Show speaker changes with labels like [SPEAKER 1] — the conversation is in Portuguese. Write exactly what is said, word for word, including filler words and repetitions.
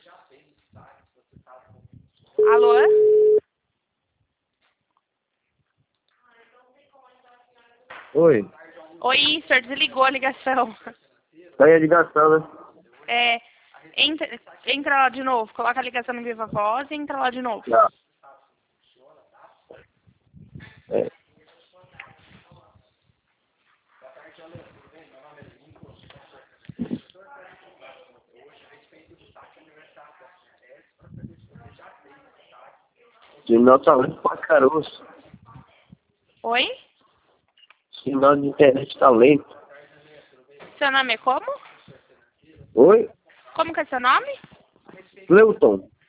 [SPEAKER 1] Alô?
[SPEAKER 2] Oi.
[SPEAKER 1] Oi, o senhor desligou a ligação.
[SPEAKER 2] Tá aí a ligação, né?
[SPEAKER 1] É, entra, entra lá de novo, coloca a ligação no Viva Voz e entra lá de novo.
[SPEAKER 2] Tá. É. Sinal tá lento pra caroço.
[SPEAKER 1] Oi?
[SPEAKER 2] Sinal de internet tá lento.
[SPEAKER 1] Seu nome é como?
[SPEAKER 2] Oi?
[SPEAKER 1] Como que é seu nome?
[SPEAKER 2] Cleuton.